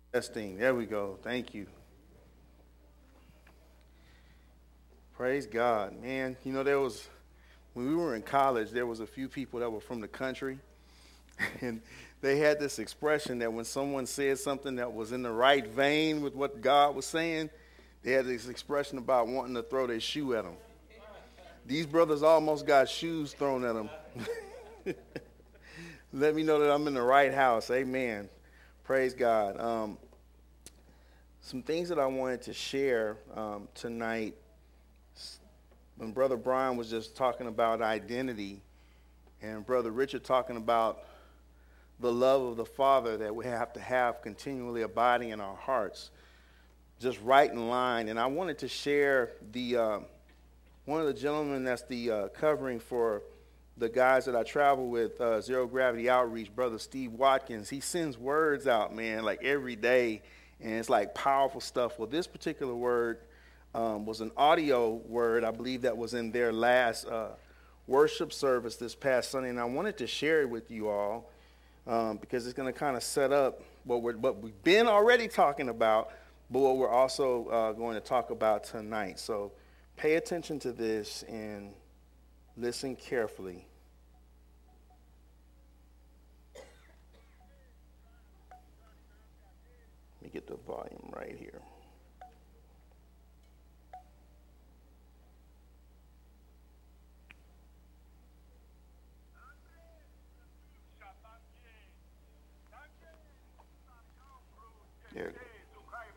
Testing. There we go. Thank you. Praise God, man. You know, when we were in college, there was a few people that were from the country, and they had this expression that when someone said something that was in the right vein with what God was saying, they had this expression about wanting to throw their shoe at them. These brothers almost got shoes thrown at them. Let me know that I'm in the right house. Amen. Praise God. Some things that I wanted to share tonight. When Brother Brian was just talking about identity, and Brother Richard talking about the love of the Father that we have to have continually abiding in our hearts, just right in line. And I wanted to share one of the gentlemen that's the covering for the guys that I travel with, Zero Gravity Outreach, Brother Steve Watkins. He sends words out, man, like every day, and it's like powerful stuff. Well, this particular word was an audio word, I believe, that was in their last worship service this past Sunday, and I wanted to share it with you all because it's going to kind of set up what we've been already talking about, but what we're also going to talk about tonight. So pay attention to this and listen carefully. Let me get the volume right here. There it goes.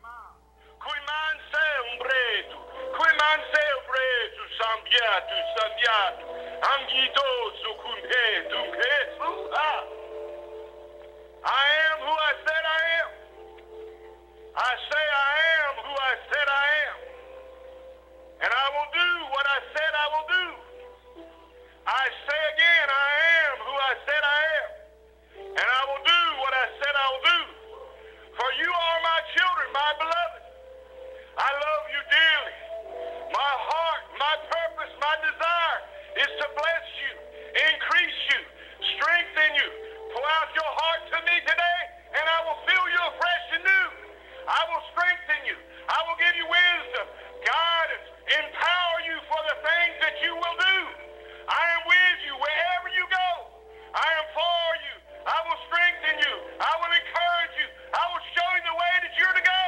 I am who I said I am. I say I am who I said I am. And I will do what I said I will do. I say again, I am who I said I am. And I will do what I said I will do. For you are my children, my beloved. I love you dearly. My heart, my purpose, my desire is to bless you, increase you, strengthen you. Pour out your heart to me today, and I will fill you afresh and new. I will strengthen you. I will give you wisdom, guidance, empower you for the things that you will do. I am with you wherever you go. I am for you. I will strengthen you. I will encourage you. I will show you the way that you're to go.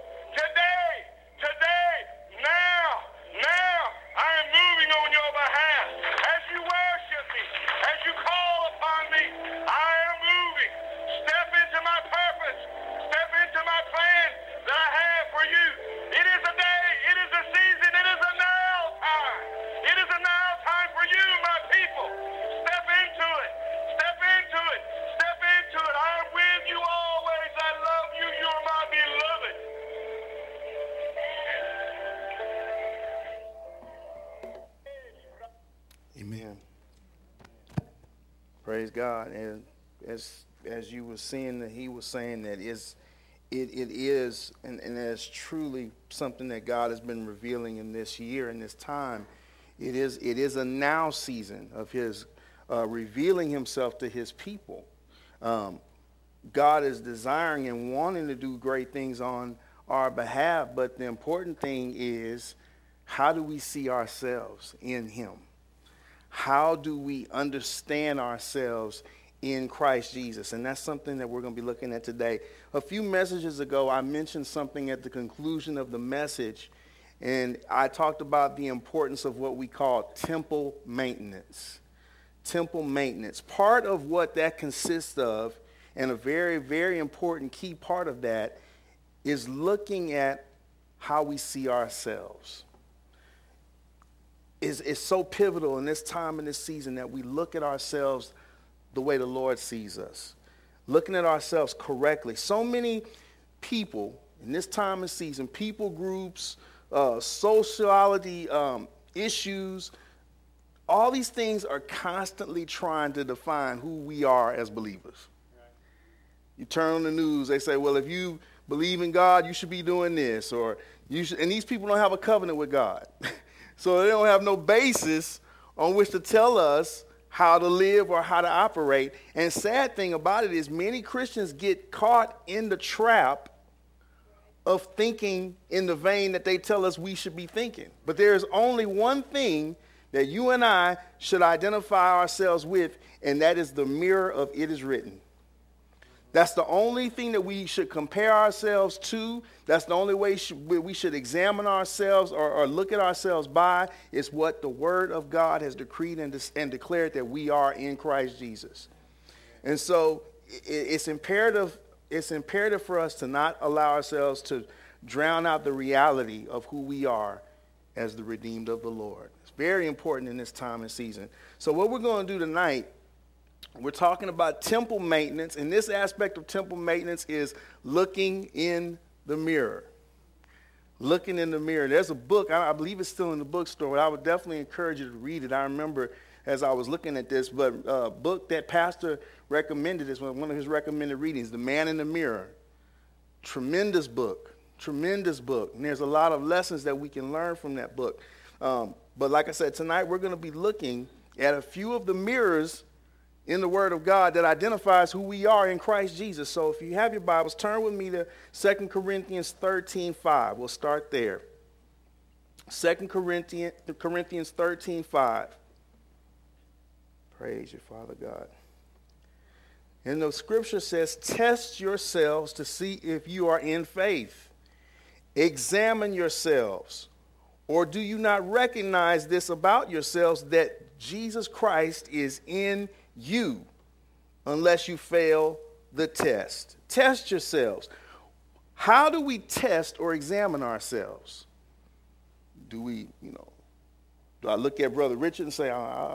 Today, now, I am moving on your behalf. As you worship me, as you call upon me, I am moving. Step into my purpose. Step into my plan that I have for you. It is a day. It is a season. It is a now time. It is a now time for you, my people. Step into it. Step into it. Step into it. I am with you always. I love you. You're my beloved. Amen. Praise God. And as you were seeing that he was saying that it is and it's truly something that God has been revealing in this year, in this time. It is a now season of his revealing himself to his people. God is desiring and wanting to do great things on our behalf, but the important thing is, how do we see ourselves in him? How do we understand ourselves in Christ Jesus? And that's something that we're going to be looking at today. A few messages ago, I mentioned something at the conclusion of the message, and I talked about the importance of what we call temple maintenance. Temple maintenance. Part of what that consists of, and a very, very important key part of that, is looking at how we see ourselves. It's so pivotal in this time, in this season, that we look at ourselves the way the Lord sees us. Looking at ourselves correctly. So many people in this time and season, people groups, sociality issues, all these things are constantly trying to define who we are as believers. Right. You turn on the news, they say, well, if you believe in God, you should be doing this, or you should, and these people don't have a covenant with God. So they don't have no basis on which to tell us how to live or how to operate. And sad thing about it is many Christians get caught in the trap of thinking in the vein that they tell us we should be thinking. But there is only one thing that you and I should identify ourselves with, and that is the mirror of it is written. That's the only thing that we should compare ourselves to. That's the only way we should examine ourselves or look at ourselves by, is what the Word of God has decreed and declared that we are in Christ Jesus. And so it's imperative for us to not allow ourselves to drown out the reality of who we are as the redeemed of the Lord. It's very important in this time and season. So what we're going to do tonight, we're talking about temple maintenance, and this aspect of temple maintenance is looking in the mirror. Looking in the mirror. There's a book, I believe it's still in the bookstore, but I would definitely encourage you to read it. I remember as I was looking at this, but a book that Pastor recommended is one of his recommended readings, The Man in the Mirror. Tremendous book. And there's a lot of lessons that we can learn from that book. But like I said, tonight we're going to be looking at a few of the mirrors in the Word of God that identifies who we are in Christ Jesus. So if you have your Bibles, turn with me to 2 Corinthians 13:5. We'll start there. 2 Corinthians 13:5. Praise you, Father God. And the scripture says, test yourselves to see if you are in faith. Examine yourselves. Or do you not recognize this about yourselves, that Jesus Christ is in you, unless you fail the test? Test yourselves. How do we test or examine ourselves? Do I look at Brother Richard and say,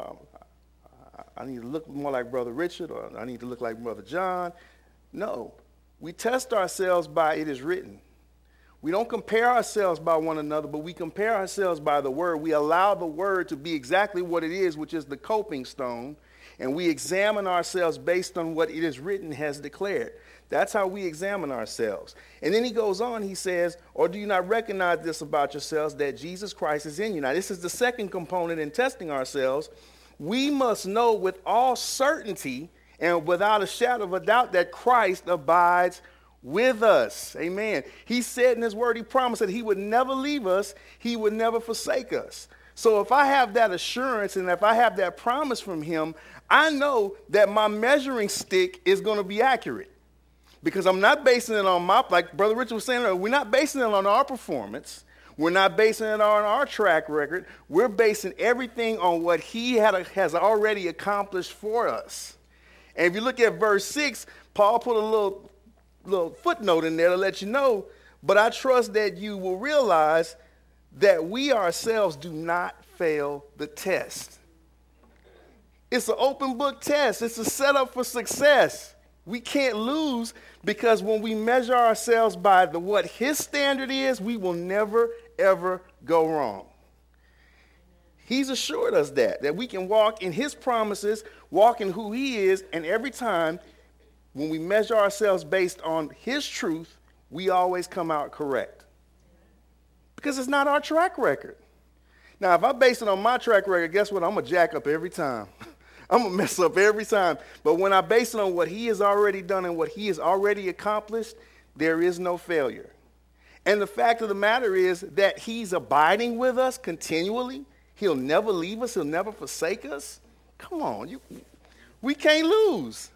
I need to look more like Brother Richard, or I need to look like Brother John? No. We test ourselves by it is written. We don't compare ourselves by one another, but we compare ourselves by the Word. We allow the Word to be exactly what it is, which is the coping stone, and we examine ourselves based on what it is written has declared. That's how we examine ourselves. And then he goes on, he says, or do you not recognize this about yourselves, that Jesus Christ is in you? Now, this is the second component in testing ourselves. We must know with all certainty and without a shadow of a doubt that Christ abides with us. Amen. He said in his word, he promised that he would never leave us. He would never forsake us. So if I have that assurance and if I have that promise from him, I know that my measuring stick is going to be accurate, because I'm not basing it on like Brother Richard was saying earlier, we're not basing it on our performance. We're not basing it on our track record. We're basing everything on what he has already accomplished for us. And if you look at verse 6, Paul put a little footnote in there to let you know, but I trust that you will realize that we ourselves do not fail the test. It's an open book test. It's a setup for success. We can't lose, because when we measure ourselves by what his standard is, we will never, ever go wrong. He's assured us that we can walk in his promises, walk in who he is, and every time when we measure ourselves based on his truth, we always come out correct. Because it's not our track record. Now, if I base it on my track record, guess what? I'm going to jack up every time. I'm going to mess up every time. But when I base it on what he has already done and what he has already accomplished, there is no failure. And the fact of the matter is that he's abiding with us continually. He'll never leave us. He'll never forsake us. Come on. We can't lose.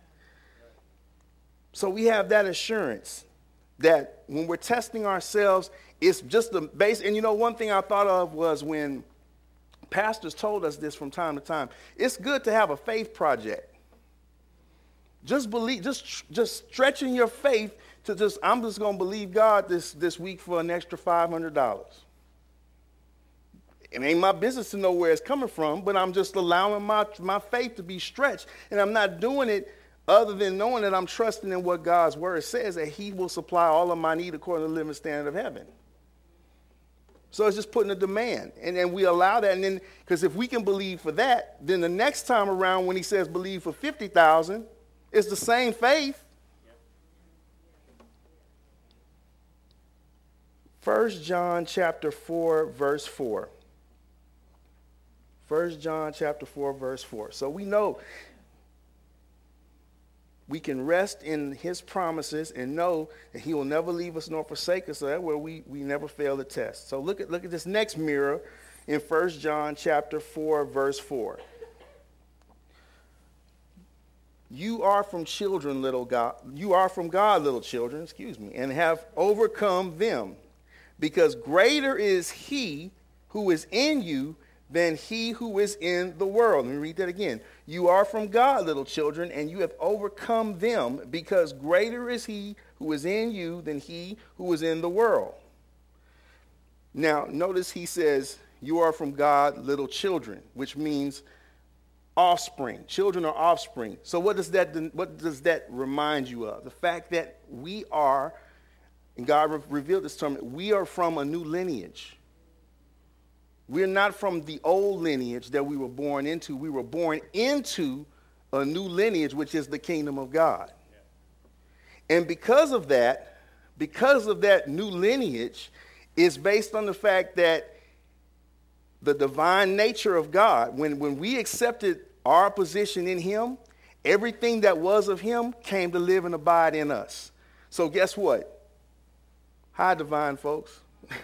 So we have that assurance that when we're testing ourselves, it's just the base. And one thing I thought of was when pastors told us this from time to time. It's good to have a faith project. Just believe, just stretching your faith to I'm just going to believe God this week for an extra $500. It ain't my business to know where it's coming from, but I'm just allowing my faith to be stretched. And I'm not doing it other than knowing that I'm trusting in what God's word says, that he will supply all of my need according to the living standard of heaven. So it's just putting a demand. And then we allow that. And then, because if we can believe for that, then the next time around when he says believe for $50,000, it's the same faith. 1 John chapter 4, verse 4. 1 John chapter 4, verse 4. So we know we can rest in his promises and know that he will never leave us nor forsake us. So that way we never fail the test. So look at this next mirror in 1 John chapter 4, verse 4. You are from children, little God. You are from God, little children, and have overcome them, because greater is he who is in you than he who is in the world. Let me read that again. You are from God, little children, and you have overcome them, because greater is he who is in you than he who is in the world. Now, notice he says, you are from God, little children, which means offspring. Children are offspring. So what does that remind you of? The fact that we are, and God revealed this to me, we are from a new lineage. We're not from the old lineage that we were born into. We were born into a new lineage, which is the kingdom of God. Yeah. And because of that new lineage is based on the fact that the divine nature of God, when we accepted our position in him, everything that was of him came to live and abide in us. So guess what? Hi, divine folks.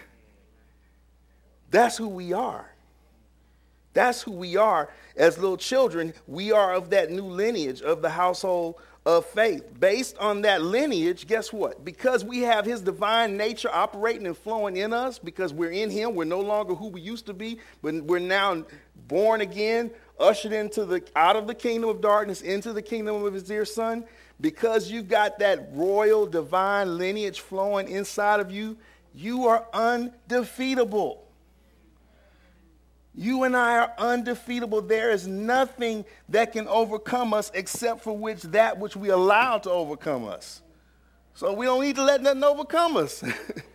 That's who we are. That's who we are. As little children, we are of that new lineage of the household of faith. Based on that lineage, guess what? Because we have his divine nature operating and flowing in us, because we're in him, we're no longer who we used to be, but we're now born again, ushered out of the kingdom of darkness into the kingdom of his dear son. Because you've got that royal divine lineage flowing inside of you, you are undefeatable. You and I are undefeatable. There is nothing that can overcome us except for that which we allow to overcome us. So we don't need to let nothing overcome us.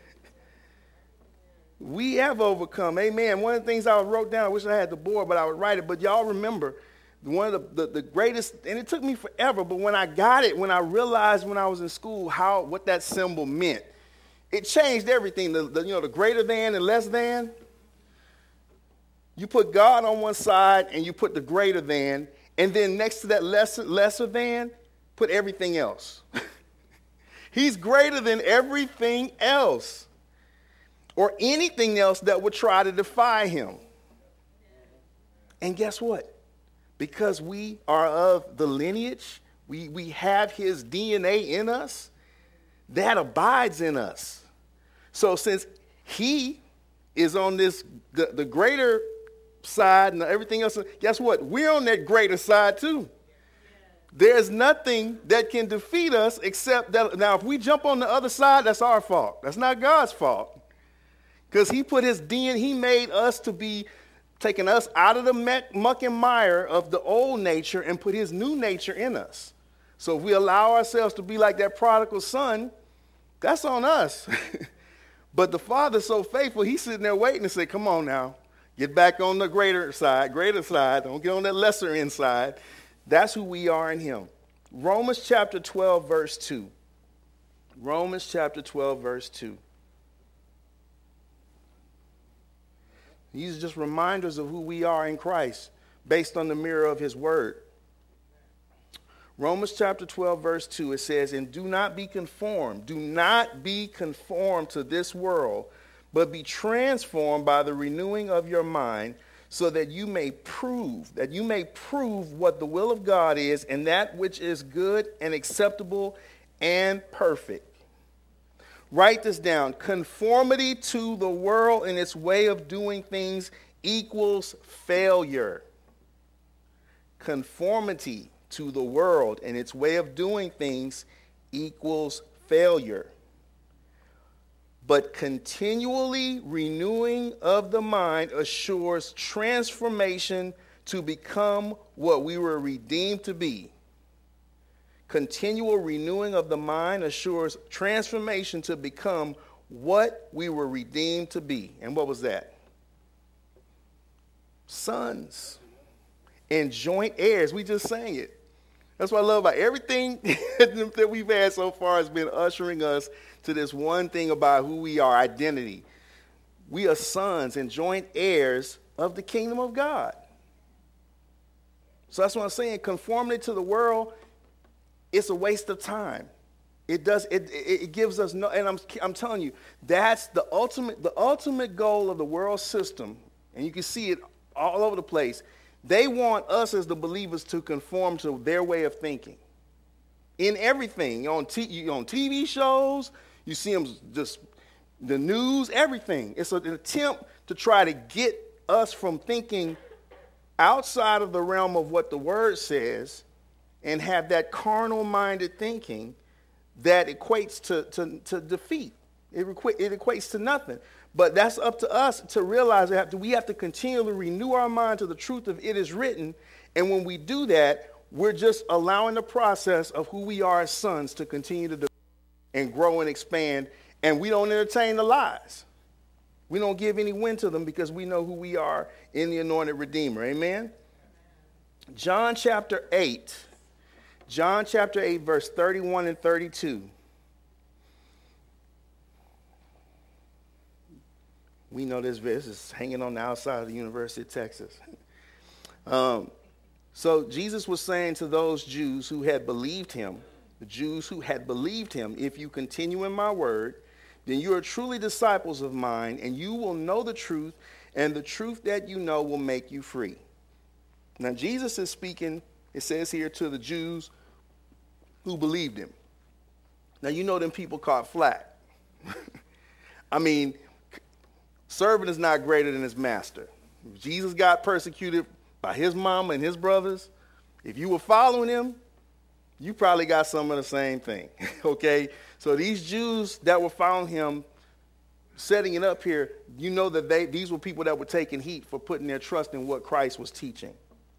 We have overcome. Amen. One of the things I wrote down, I wish I had the board, but I would write it. But y'all remember, one of the greatest, and it took me forever, but when I got it, when I realized when I was in school what that symbol meant, it changed everything. The greater than and less than. You put God on one side and you put the greater than, and then next to that lesser than, put everything else. He's greater than everything else or anything else that would try to defy him. And guess what? Because we are of the lineage, we have his DNA in us, that abides in us. So since he is on the greater side and everything else, guess what? We're on that greater side too. There's nothing that can defeat us except that. Now, if we jump on the other side, that's our fault. That's not God's fault. Because he put his DNA, he made us to be taking us out of the muck and mire of the old nature and put his new nature in us. So if we allow ourselves to be like that prodigal son, that's on us. But the Father's so faithful, he's sitting there waiting to say, come on now. Get back on the greater side. Don't get on that lesser inside. That's who we are in him. Romans chapter 12, verse 2. Romans chapter 12, verse 2. These are just reminders of who we are in Christ based on the mirror of his word. Romans chapter 12, verse 2, it says, and do not be conformed to this world, but be transformed by the renewing of your mind, so that you may prove what the will of God is, and that which is good and acceptable and perfect. Write this down. Conformity to the world and its way of doing things equals failure. Conformity to the world and its way of doing things equals failure. But continually renewing of the mind assures transformation to become what we were redeemed to be. Continual renewing of the mind assures transformation to become what we were redeemed to be. And what was that? Sons and joint heirs. We just sang it. That's what I love about everything that we've had so far has been ushering us to this one thing about who we are, identity. We are sons and joint heirs of the kingdom of God. So that's what I'm saying. Conformity to the world it's a waste of time. It gives us no, and I'm telling you, that's the ultimate goal of the world system, and you can see it all over the place. They want us as the believers to conform to their way of thinking. In everything, on TV shows, you see them just, the news, everything. It's an attempt to try to get us from thinking outside of the realm of what the word says and have that carnal-minded thinking that equates to defeat. It equates to nothing. But that's up to us to realize that we have to continually renew our mind to the truth of it is written. And when we do that, we're just allowing the process of who we are as sons to continue to develop and grow and expand. And we don't entertain the lies. We don't give any wind to them because we know who we are in the anointed Redeemer. Amen? John chapter 8, verse 31 and 32. We know this verse is hanging on the outside of the University of Texas. So Jesus was saying to those Jews who had believed him, if you continue in my word, then you are truly disciples of mine, and you will know the truth, and the truth that you know will make you free. Now, Jesus is speaking, it says here, to the Jews who believed him. Now, you know them people caught flack. I mean, servant is not greater than his master. If Jesus got persecuted by his mama and his brothers, if you were following him, you probably got some of the same thing, okay? So these Jews that were following him, setting it up here, you know that these were people that were taking heat for putting their trust in what Christ was teaching.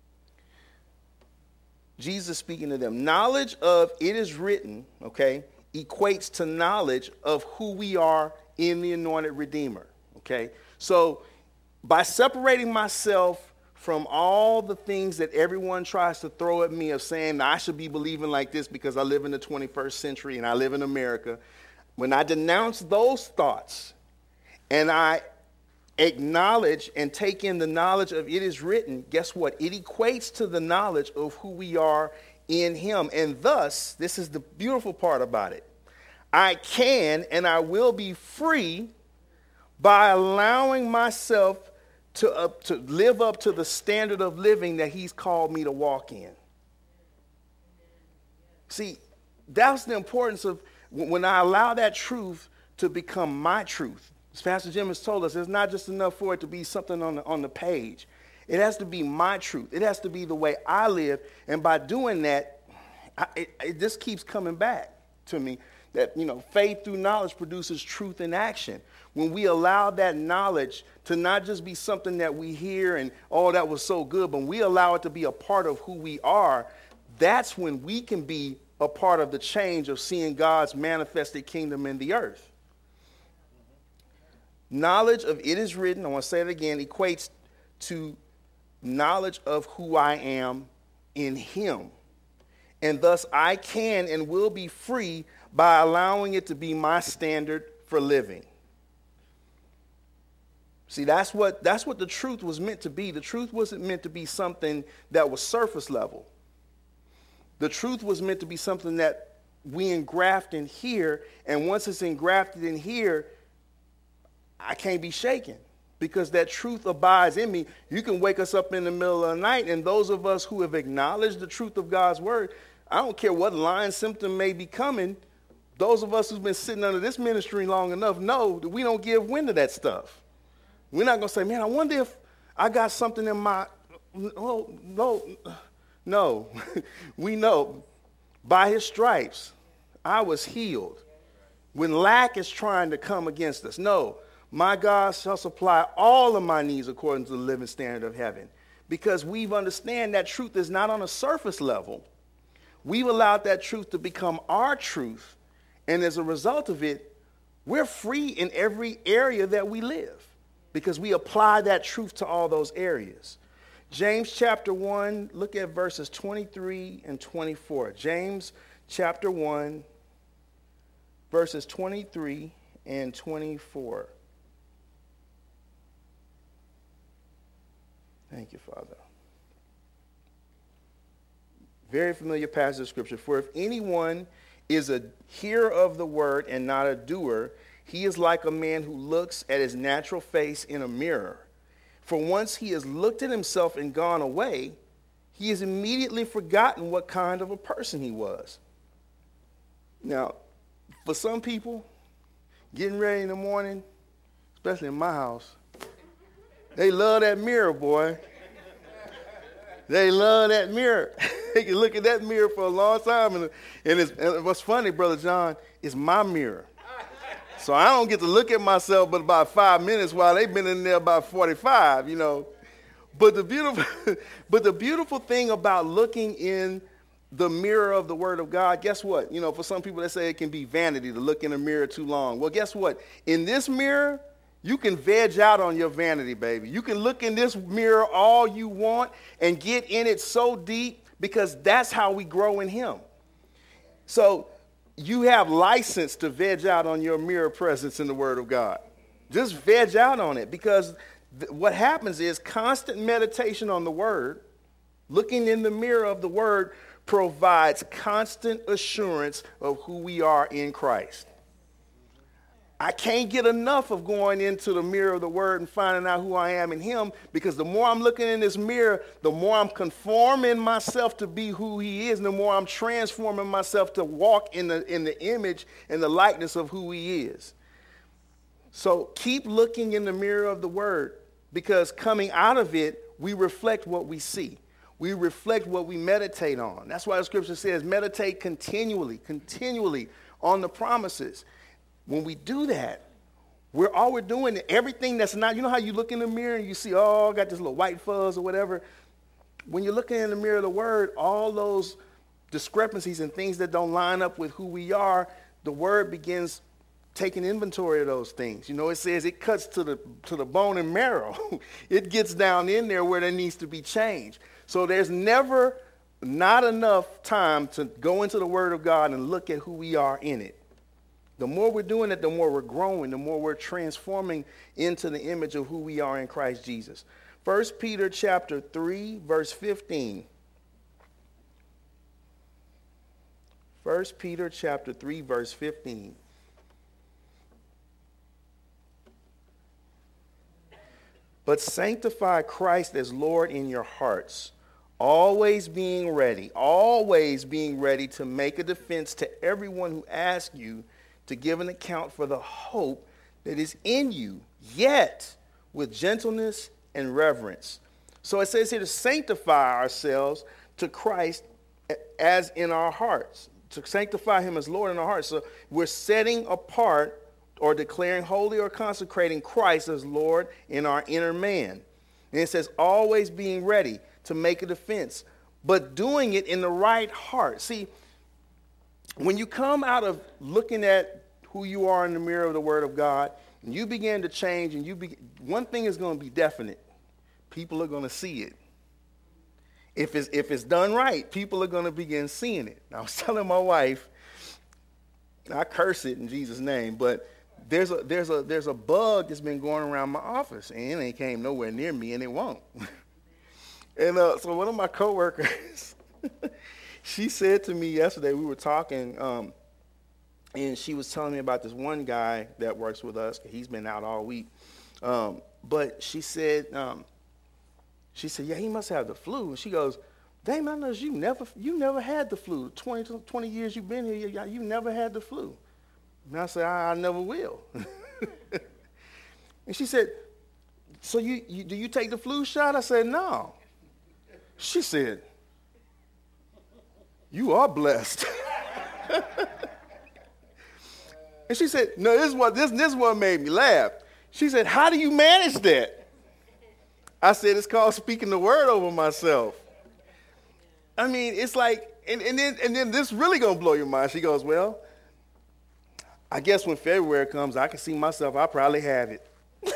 Jesus speaking to them. Knowledge of it is written, okay, equates to knowledge of who we are in the anointed Redeemer, okay? So by separating myself from all the things that everyone tries to throw at me of saying I should be believing like this because I live in the 21st century and I live in America, when I denounce those thoughts and I acknowledge and take in the knowledge of it is written, guess what? It equates to the knowledge of who we are in him. And thus, this is the beautiful part about it, I can and I will be free by allowing myself to live up to the standard of living that he's called me to walk in. See, that's the importance of when I allow that truth to become my truth. As Pastor Jim has told us, it's not just enough for it to be something on the page. It has to be my truth. It has to be the way I live. And by doing that, it just keeps coming back to me that, faith through knowledge produces truth in action. When we allow that knowledge to not just be something that we hear and, oh, that was so good, but we allow it to be a part of who we are, that's when we can be a part of the change of seeing God's manifested kingdom in the earth. Knowledge of it is written, I want to say it again, equates to knowledge of who I am in him. And thus I can and will be free by allowing it to be my standard for living. See, that's what the truth was meant to be. The truth wasn't meant to be something that was surface level. The truth was meant to be something that we engraft in here, and once it's engrafted in here, I can't be shaken because that truth abides in me. You can wake us up in the middle of the night, and those of us who have acknowledged the truth of God's word, I don't care what lying symptom may be coming, those of us who've been sitting under this ministry long enough know that we don't give wind to that stuff. We're not going to say, man, I wonder if I got something in my, no. We know by his stripes, I was healed. When lack is trying to come against us, no, my God shall supply all of my needs according to the living standard of heaven. Because we've understand that truth is not on a surface level. We've allowed that truth to become our truth. And as a result of it, we're free in every area that we live because we apply that truth to all those areas. James chapter 1, look at verses 23 and 24. James chapter 1, verses 23 and 24. Thank you, Father. Very familiar passage of Scripture. For if anyone is a hearer of the word and not a doer, he is like a man who looks at his natural face in a mirror. For once he has looked at himself and gone away, he has immediately forgotten what kind of a person he was. Now, for some people, getting ready in the morning, especially in my house, they love that mirror, boy. They love that mirror. They can look at that mirror for a long time. And what's funny, Brother John, is my mirror. So I don't get to look at myself but about 5 minutes while they've been in there about 45, you know. But the beautiful thing about looking in the mirror of the Word of God, guess what? You know, for some people, they say it can be vanity to look in a mirror too long. Well, guess what? In this mirror, you can veg out on your vanity, baby. You can look in this mirror all you want and get in it so deep because that's how we grow in Him. So you have license to veg out on your mirror presence in the Word of God. Just veg out on it because what happens is constant meditation on the Word, looking in the mirror of the Word, provides constant assurance of who we are in Christ. I can't get enough of going into the mirror of the Word and finding out who I am in Him, because the more I'm looking in this mirror, the more I'm conforming myself to be who He is, and the more I'm transforming myself to walk in the image and the likeness of who He is. So keep looking in the mirror of the Word, because coming out of it, we reflect what we see. We reflect what we meditate on. That's why the Scripture says meditate continually on the promises. When we do that, all we're doing, everything that's not, you know how you look in the mirror and you see, oh, I got this little white fuzz or whatever. When you're looking in the mirror of the Word, all those discrepancies and things that don't line up with who we are, the Word begins taking inventory of those things. You know, it says it cuts to the bone and marrow. It gets down in there where there needs to be change. So there's never not enough time to go into the Word of God and look at who we are in it. The more we're doing it, the more we're growing, the more we're transforming into the image of who we are in Christ Jesus. 1 Peter chapter 3, verse 15. 1 Peter chapter 3, verse 15. But sanctify Christ as Lord in your hearts, always being ready to make a defense to everyone who asks you to give an account for the hope that is in you, yet with gentleness and reverence. So it says here to sanctify ourselves to Christ as in our hearts, to sanctify Him as Lord in our hearts. So we're setting apart or declaring holy or consecrating Christ as Lord in our inner man. And it says always being ready to make a defense, but doing it in the right heart. See, when you come out of looking at who you are in the mirror of the Word of God, and you begin to change, and one thing is going to be definite. People are going to see it. If it's done right, people are going to begin seeing it. Now, I was telling my wife, I curse it in Jesus' name, but there's a bug that's been going around my office, and it ain't came nowhere near me, and it won't. And so one of my coworkers, she said to me yesterday, we were talking, and she was telling me about this one guy that works with us. He's been out all week. But she said, yeah, he must have the flu. And she goes, Damon, I know you never had the flu. 20 years you've been here, you never had the flu. And I said, I never will. And she said, so do you take the flu shot? I said, no. She said, you are blessed. And she said, no, this is what made me laugh. She said, how do you manage that? I said, it's called speaking the word over myself. I mean, it's like, and then this really gonna blow your mind. She goes, well, I guess when February comes, I can see myself, I probably have it. And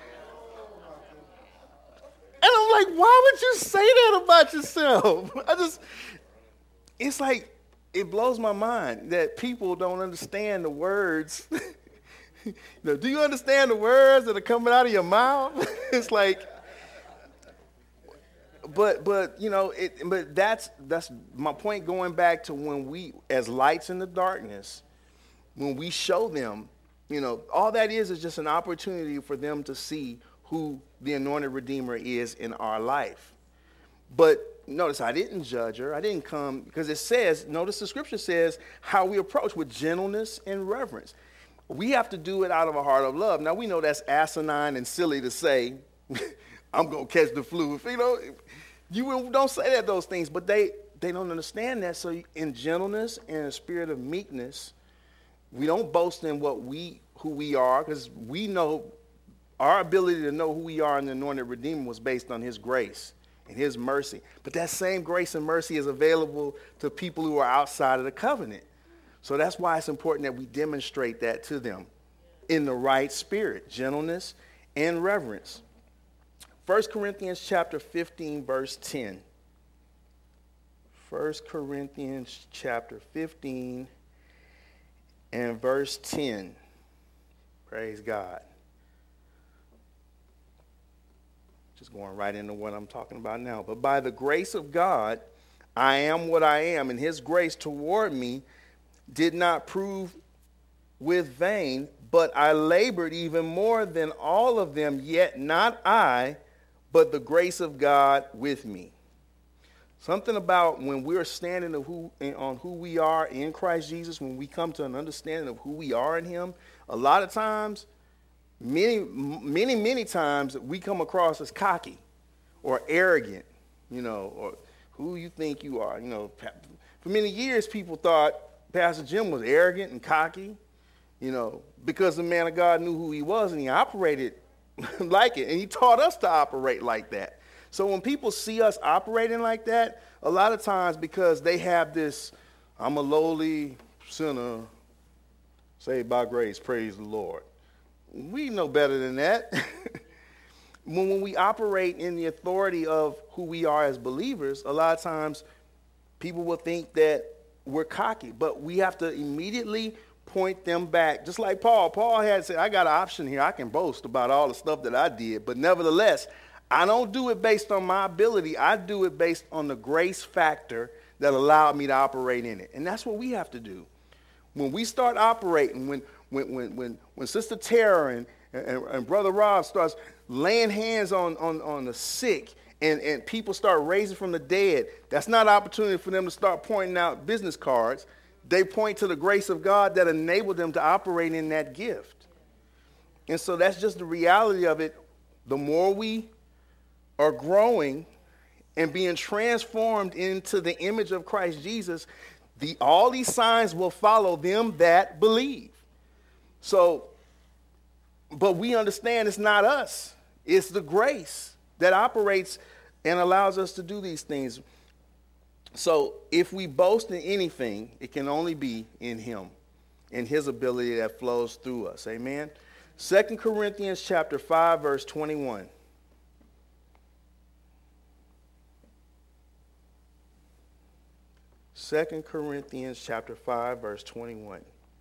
I'm like, why would you say that about yourself? It's like, it blows my mind that people don't understand the words. Do you understand the words that are coming out of your mouth? It's like, but you know, but that's my point, going back to when we, as lights in the darkness, when we show them, you know, all that is just an opportunity for them to see who the anointed Redeemer is in our life. But notice, I didn't judge her. I didn't come, because it says, notice the scripture says how we approach with gentleness and reverence. We have to do it out of a heart of love. Now, we know that's asinine and silly to say, I'm going to catch the flu. You know, you don't say those things, but they don't understand that. So in gentleness and a spirit of meekness, we don't boast in who we are, because we know our ability to know who we are in the anointed Redeemer was based on his grace and his mercy. But that same grace and mercy is available to people who are outside of the covenant. So that's why it's important that we demonstrate that to them in the right spirit, gentleness and reverence. 1 Corinthians chapter 15, verse 10. 1 Corinthians chapter 15 and verse 10. Praise God. Just going right into what I'm talking about now. But by the grace of God, I am what I am, and his grace toward me did not prove with vain, but I labored even more than all of them, yet not I, but the grace of God with me. Something about when we're standing on who we are in Christ Jesus, when we come to an understanding of who we are in him, a lot of times, many times, we come across as cocky or arrogant, you know, or who you think you are. You know, for many years, people thought Pastor Jim was arrogant and cocky, you know, because the man of God knew who he was and he operated like it. And he taught us to operate like that. So when people see us operating like that, a lot of times, because they have this, I'm a lowly sinner, saved by grace, praise the Lord. We know better than that. When we operate in the authority of who we are as believers, a lot of times people will think that we're cocky, but we have to immediately point them back. Just like Paul. Paul had said, I got an option here. I can boast about all the stuff that I did, but nevertheless, I don't do it based on my ability. I do it based on the grace factor that allowed me to operate in it. And that's what we have to do. When we start operating, when Sister Tara and Brother Rob starts laying hands on the sick and people start raising from the dead, that's not an opportunity for them to start pointing out business cards. They point to the grace of God that enabled them to operate in that gift. And so that's just the reality of it. The more we are growing and being transformed into the image of Christ Jesus, all these signs will follow them that believe. So, but we understand it's not us. It's the grace that operates and allows us to do these things. So if we boast in anything, it can only be in him and his ability that flows through us. Amen. 2 Corinthians chapter 5, verse 21. 2 Corinthians chapter 5, verse 21.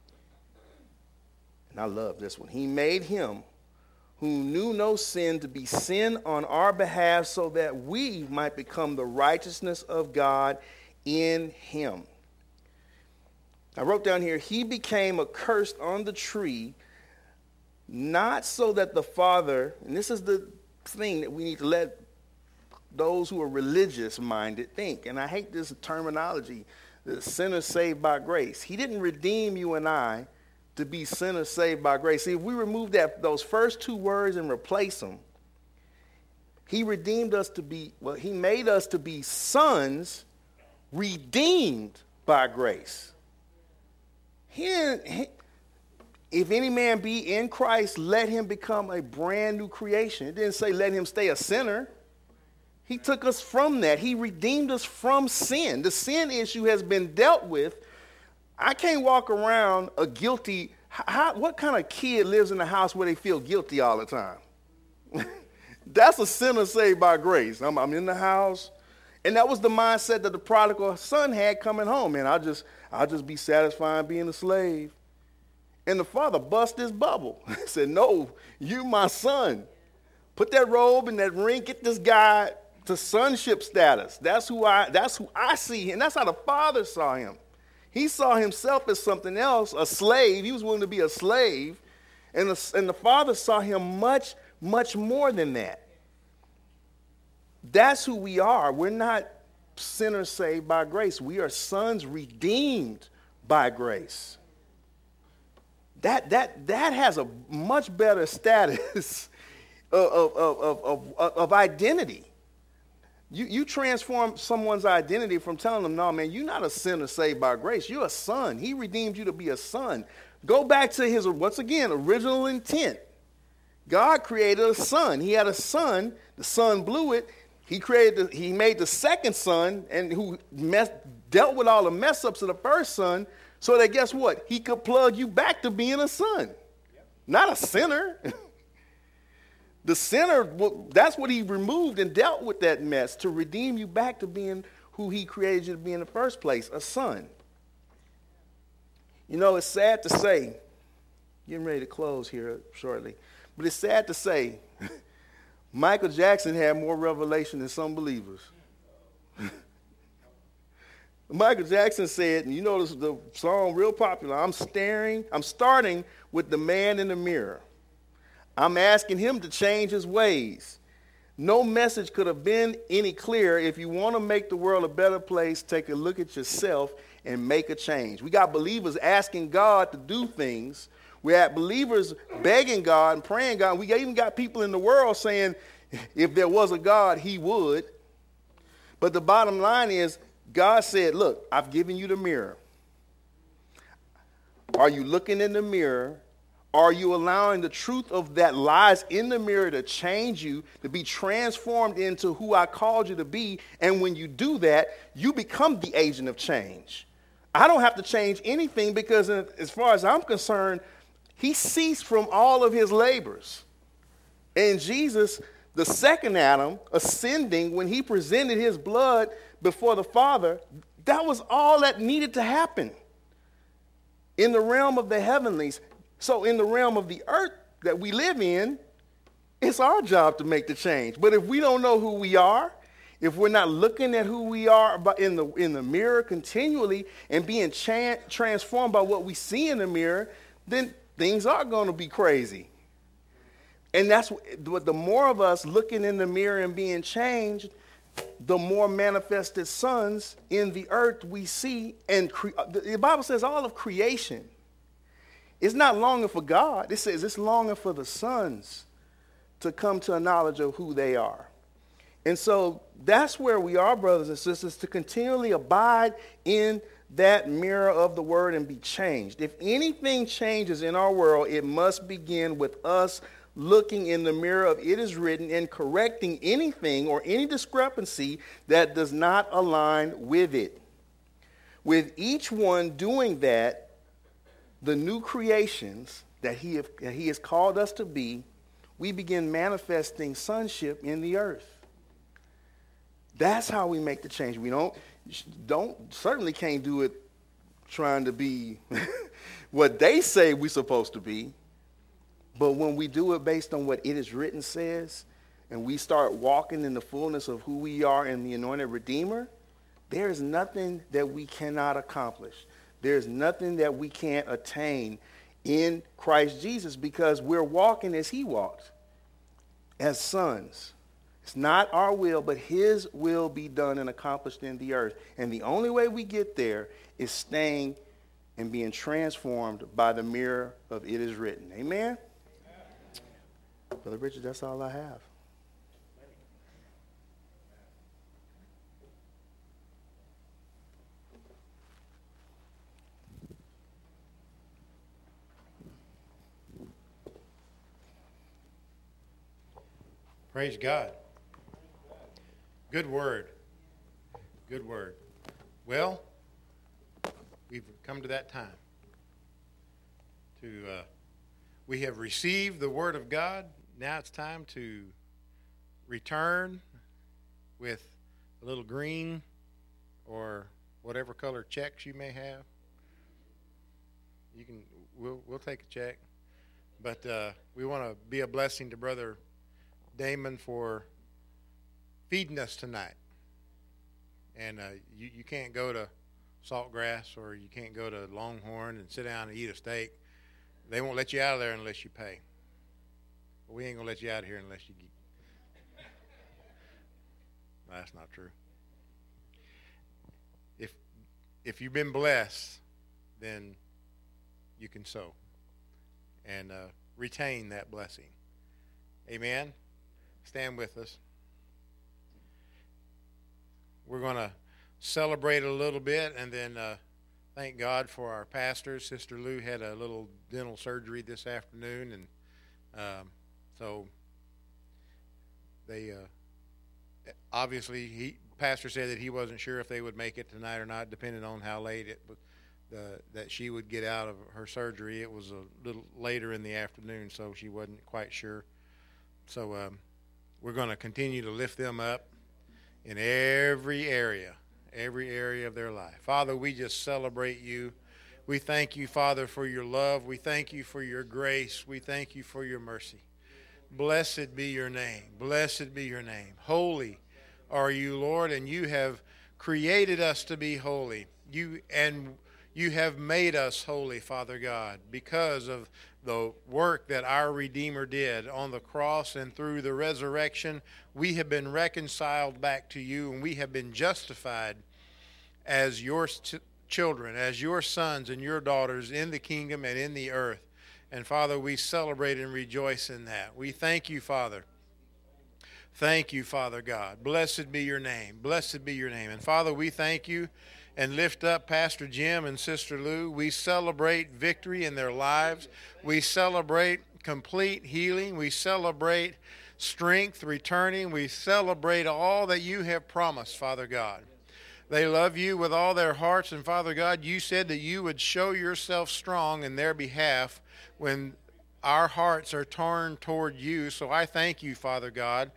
And I love this one. He made him who knew no sin to be sin on our behalf so that we might become the righteousness of God in him. I wrote down here, he became accursed on the tree, not so that the Father, and this is the thing that we need to let those who are religious-minded think, and I hate this terminology, the sinners saved by grace. He didn't redeem you and I to be sinners saved by grace. See, if we remove those first two words and replace them, he redeemed us to be, he made us to be sons redeemed by grace. If any man be in Christ, let him become a brand new creation. It didn't say let him stay a sinner. He took us from that. He redeemed us from sin. The sin issue has been dealt with. I can't walk around a guilty. What kind of kid lives in a house where they feel guilty all the time? That's a sinner saved by grace. I'm in the house. And that was the mindset that the prodigal son had coming home. Man, I'll just be satisfied being a slave. And the father bust his bubble. Said, no, you're my son. Put that robe and that ring, get this guy to sonship status. That's who I see, and that's how the Father saw him. He saw himself as something else, a slave. He was willing to be a slave, and the Father saw him much, much more than that. That's who we are. We're not sinners saved by grace. We are sons redeemed by grace. That has a much better status of identity. You transform someone's identity from telling them, no, man, you're not a sinner saved by grace. You're a son. He redeemed you to be a son. Go back to his, once again, original intent. God created a son. He had a son. The son blew it. He made the second son, and who dealt with all the mess ups of the first son, so that guess what? He could plug you back to being a son, not a sinner. The sinner, that's what he removed and dealt with that mess to redeem you back to being who he created you to be in the first place, a son. You know, it's sad to say, getting ready to close here shortly, but it's sad to say, Michael Jackson had more revelation than some believers. Michael Jackson said, and you know the song real popular, I'm starting with the man in the mirror. I'm asking him to change his ways. No message could have been any clearer. If you want to make the world a better place, take a look at yourself and make a change. We got believers asking God to do things. We have believers begging God and praying God. We even got people in the world saying if there was a God, he would. But the bottom line is God said, look, I've given you the mirror. Are you looking in the mirror? Are you allowing the truth of that lies in the mirror to change you, to be transformed into who I called you to be? And when you do that, you become the agent of change. I don't have to change anything because as far as I'm concerned, he ceased from all of his labors. And Jesus, the second Adam, ascending, when he presented his blood before the Father, that was all that needed to happen in the realm of the heavenlies. So in the realm of the earth that we live in, it's our job to make the change. But if we don't know who we are, if we're not looking at who we are in the mirror continually and being transformed by what we see in the mirror, then things are going to be crazy. And that's what the more of us looking in the mirror and being changed, the more manifested sons in the earth we see. And the Bible says all of creation, it's not longing for God. It says it's longing for the sons to come to a knowledge of who they are. And so that's where we are, brothers and sisters, to continually abide in that mirror of the word and be changed. If anything changes in our world, it must begin with us looking in the mirror of it is written and correcting anything or any discrepancy that does not align with it. With each one doing that, the new creations that he has called us to be, we begin manifesting sonship in the earth. That's how we make the change. We certainly can't do it trying to be what they say we're supposed to be. But when we do it based on what it is written says, and we start walking in the fullness of who we are in the anointed Redeemer, there is nothing that we cannot accomplish. There's nothing that we can't attain in Christ Jesus because we're walking as he walked, as sons. It's not our will, but his will be done and accomplished in the earth. And the only way we get there is staying and being transformed by the mirror of it is written. Amen? Brother Richard, that's all I have. Praise God. Good word. Good word. Well, we've come to that time. We have received the word of God. Now it's time to return with a little green or whatever color checks you may have. We'll take a check. But we want to be a blessing to Brother Damon for feeding us tonight. And you can't go to Saltgrass or you can't go to Longhorn and sit down and eat a steak. They won't let you out of there unless you pay. But we ain't going to let you out of here unless you get. That's not true. If you've been blessed, then you can sow and retain that blessing. Amen? Stand with us. We're going to celebrate a little bit and then thank God for our pastors. Sister Lou had a little dental surgery this afternoon, and so they obviously pastor said that he wasn't sure if they would make it tonight or not, depending on how late that she would get out of her surgery. It was a little later in the afternoon, so she wasn't quite sure. So we're going to continue to lift them up in every area of their life. Father, we just celebrate you. We thank you, Father, for your love. We thank you for your grace. We thank you for your mercy. Blessed be your name. Blessed be your name. Holy are you, Lord, and you have created us to be holy. You have made us holy, Father God, because of the work that our Redeemer did on the cross, and through the resurrection, we have been reconciled back to you, and we have been justified as your children, as your sons and your daughters in the kingdom and in the earth. And Father, we celebrate and rejoice in that. We thank you, Father. Thank you, Father God. Blessed be your name. Blessed be your name. And Father, we thank you and lift up Pastor Jim and Sister Lou. We celebrate victory in their lives. We celebrate complete healing. We celebrate strength returning. We celebrate all that you have promised, Father God. They love you with all their hearts, and Father God, you said that you would show yourself strong in their behalf when our hearts are turned toward you. So I thank you, Father God,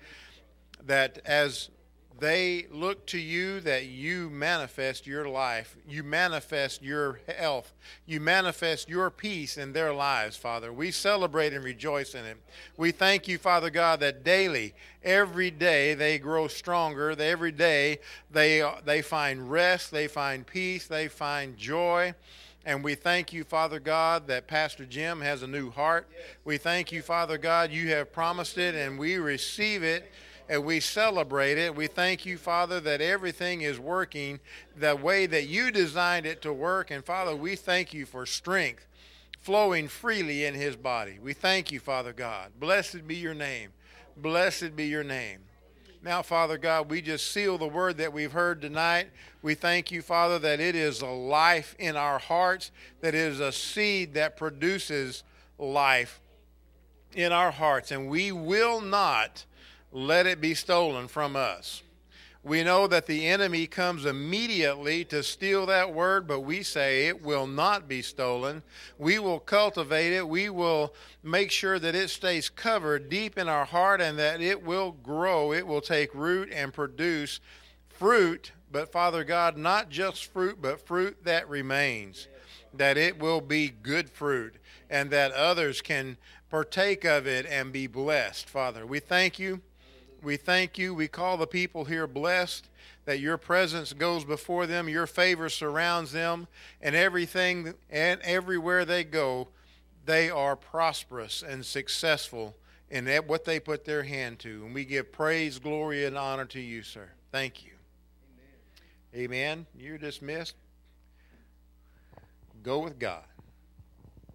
that as they look to you, that you manifest your life, you manifest your health, you manifest your peace in their lives, Father. We celebrate and rejoice in it. We thank you, Father God, that daily, every day, they grow stronger. Every day, they find rest, they find peace, they find joy. And we thank you, Father God, that Pastor Jim has a new heart. We thank you, Father God, you have promised it, and we receive it. And we celebrate it. We thank you, Father, that everything is working the way that you designed it to work. And, Father, we thank you for strength flowing freely in his body. We thank you, Father God. Blessed be your name. Blessed be your name. Now, Father God, we just seal the word that we've heard tonight. We thank you, Father, that it is a life in our hearts, that it is a seed that produces life in our hearts. And we will not let it be stolen from us. We know that the enemy comes immediately to steal that word, but we say it will not be stolen. We will cultivate it. We will make sure that it stays covered deep in our heart and that it will grow. It will take root and produce fruit, but Father God, not just fruit, but fruit that remains, that it will be good fruit and that others can partake of it and be blessed. Father, we thank you. We thank you. We call the people here blessed, that your presence goes before them, your favor surrounds them, and everything and everywhere they go, they are prosperous and successful in what they put their hand to. And we give praise, glory, and honor to you, sir. Thank you. Amen. Amen. You're dismissed. Go with God.